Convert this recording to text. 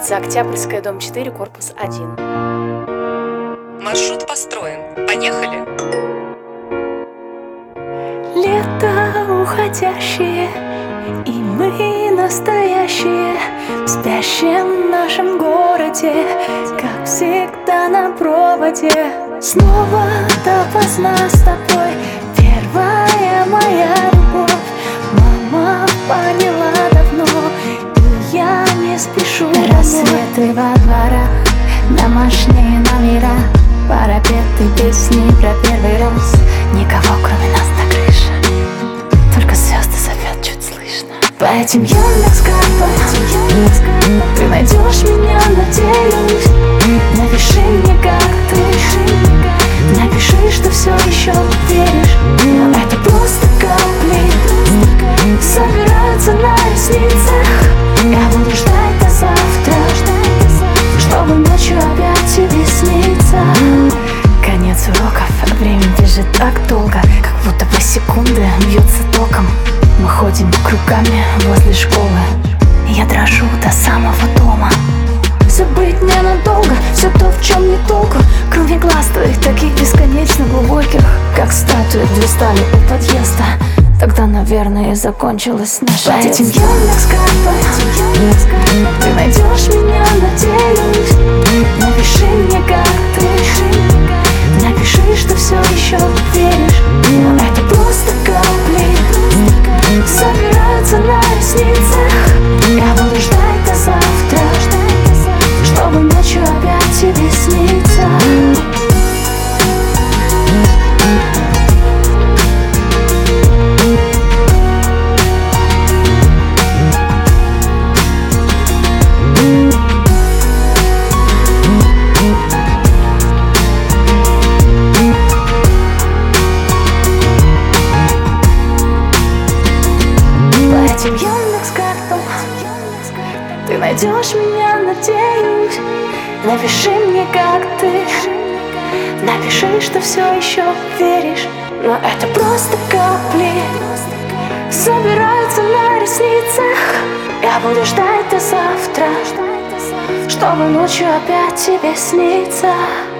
улица Октябрьская, дом 4, корпус 1. Маршрут построен. Поехали! Лето уходящее, и мы настоящие в спящем нашем городе, как всегда на проводе. Снова допоздна с тобой, первая моя любовь. Мама поняла давно, и я не спешу. Рассветы во дворах, домашние номера, парапеты, песни про первый раз. Никого кроме нас на крыше, только звезды зовет чуть слышно. По этим Яндекс.Картам ты найдешь меня, надеюсь. Напиши мне, как ты, напиши, что все еще веришь. Но это просто капли собираются на ресницах. Я буду ждать до завтра, чтобы ночью опять тебе снится. Конец уроков, время бежит так долго, как будто по секунды бьется током. Мы ходим кругами возле школы, я дрожу до самого дома. Забыть ненадолго все то, в чем не толку, кроме глаз твоих, таких бесконечно глубоких, как статуи две стали у подъезда. Тогда, наверное, и закончилась наша детство. По этим Яндекс.Картам ты найдешь меня, надеюсь. Напиши мне, как ты, напиши, что все еще веришь. Но это просто капли собираются на ресницах. Я буду ждать до завтра, чтобы ночью опять тебе снится. Яндекс.Картам ты найдешь меня, надеюсь. Напиши мне, как ты, напиши, что все еще веришь. Но это просто капли собираются на ресницах. Я буду ждать до завтра, чтобы ночью опять тебе снится.